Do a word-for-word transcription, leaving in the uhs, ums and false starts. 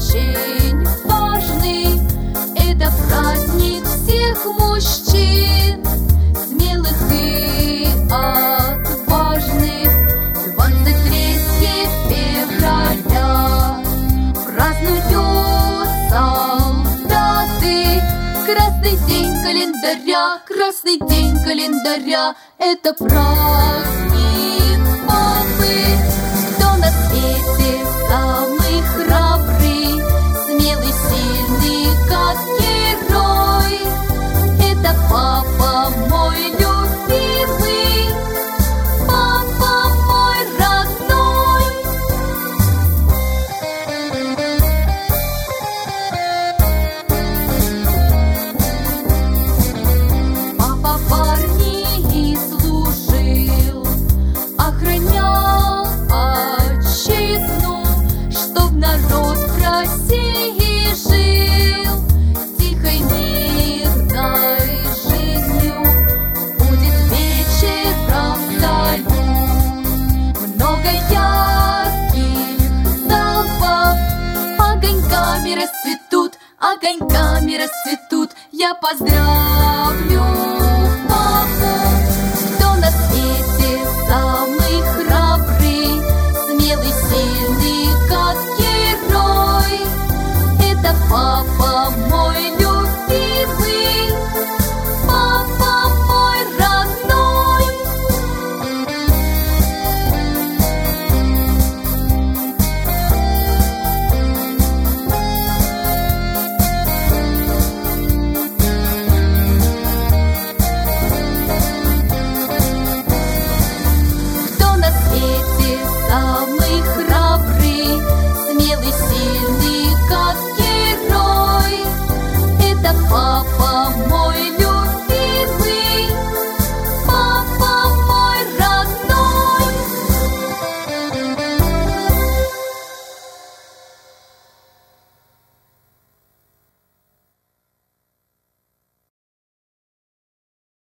очень важный. Это праздник всех мужчин, смелых и отважных. Двадцать третьего февраля празднуют солдаты. Красный день календаря, красный день календаря — это праздник папы. Кто на свете самый храбрый, смелый, сильный, как герой? Это папа мой любимый, папа мой родной. Папа в армии служил, охранял отчизну, чтоб народ в России жил тихой, мирной жизнью. Будет вечером салют, много ярких залпов, огоньками расцветут, огоньками расцветут. Я поздравлю